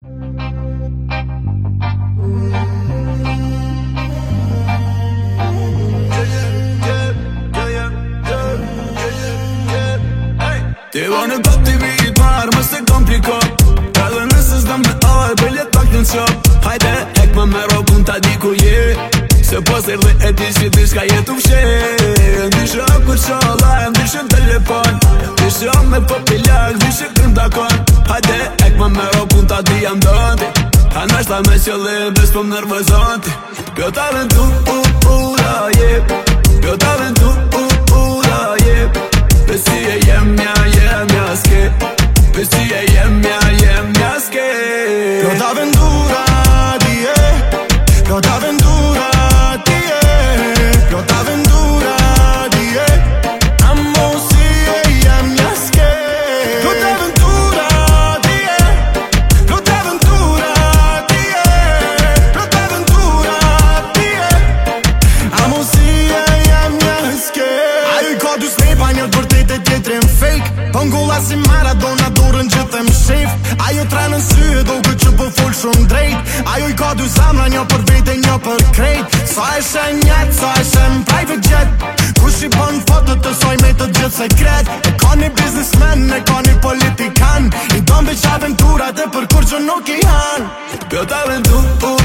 Ti në top t'i vit marrë më se kompliko Edhe nëse s'dëm me arë bëllet pak në qop Hajde hek më me rokun t'a di ku je Se po s'erdhe e ti që ti shka jetu fshe Ndishë kur qolla e ndishë në telefon Ndishë me po pilak, ndishë kërm dakon Hajde hek më me rokun t'a di jam dëndi A nashta me qëllim bes po më nervozanti Pjo t'aventura jep Pjo t'aventura jep Pes ti e jemja ske Pes ti e jemja ske Pjo t'aventura ti e Pjo t'aventura ti e Pjo t'aventura ti e Amo si e jemja ske Pjo t'aventura ti e Pjo t'aventura ti e Pjo t'aventura ti e Amo si e jemja ske Ajo I ka dy snepa një t'vërtet e tjetrin fake Pëngulla si Maradona durën gjithëm shef Ajo trenën sy e duke që po full shumë drejt Ajo I ka dy zamra një për vete një për krejt Sa e shenjet, sa e shen private jet Kush I bën fotot të soj me të gjithë sekret E ka një businessman, e ka një politikan I don veç aventurat e për kur që nuk I han Pjo t'aventura